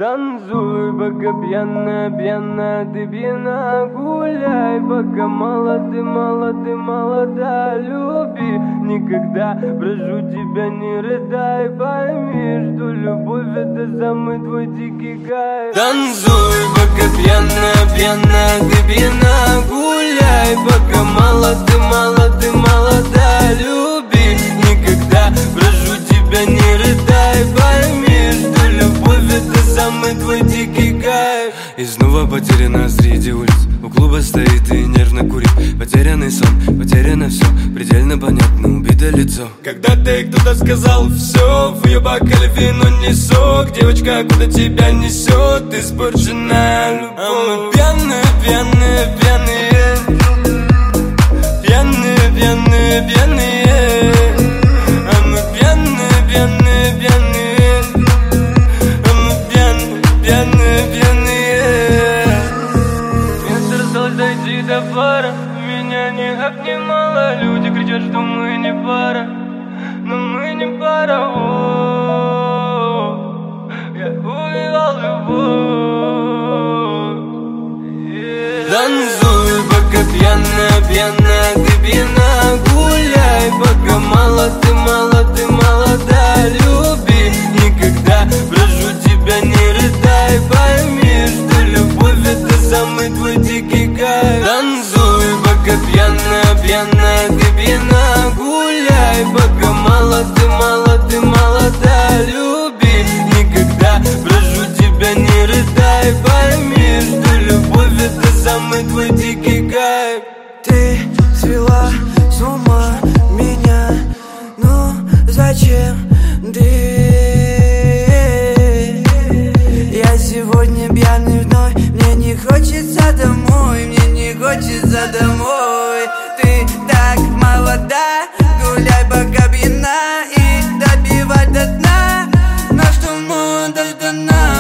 Танцуй, пока пьяная, пьяная, ты пьяна. Гуляй, пока молод, ты молод, ты молода. Люби никогда, прошу тебя, не рыдай. Пойми, что любовь — это самый твой дикий кайф. Танцуй, пока пьяная, пьяная, ты пьяна. Гуляй, пока молод, ты молод, ты молода. Люби никогда, прошу тебя, не рыдай. Пойми, что любовь — это самый твой дикий кайф. И снова потеряна среди улиц. У клуба стоит и нервно курит. Потерянный сон, потеряно все. Предельно понятно, убито лицо. Когда-то кто-то сказал все, в ее бокале вино не сок. Девочка, куда тебя несет испорченная любовь. А мы пьяные, пьяные, пьяные. Пьяные, пьяные, пьяные. А мы пьяные, пьяные, пьяные. А мы пьяные, пьяные, пьяные. Мне осталось дойти до бара. Меня не обнимало. Люди кричат, что мы не пара. Но мы не пара. Я увидел любовь. Танцуй, пока пьяная, пьяная, ты пьяна. Гуляй, пока молод, ты молод, ты молода. Люби никогда, прошу тебя, не рыдай. Пойми, что любовь — это самый твой дикий кайф. Танцуй, пока пьяная, пьяная, ты пьяна. Гуляй, пока молод, ты молод, ты молода. Люби никогда, прошу тебя, не рыдай. Пойми, что любовь — это самый твой дикий кайф. Ты свела с ума меня, ну зачем ты? Я сегодня пьяный вновь, мне не хочется домой, мне не хочется домой. Ты так молода, гуляй, пока пьяна, и добивай до дна, на штурму дождана.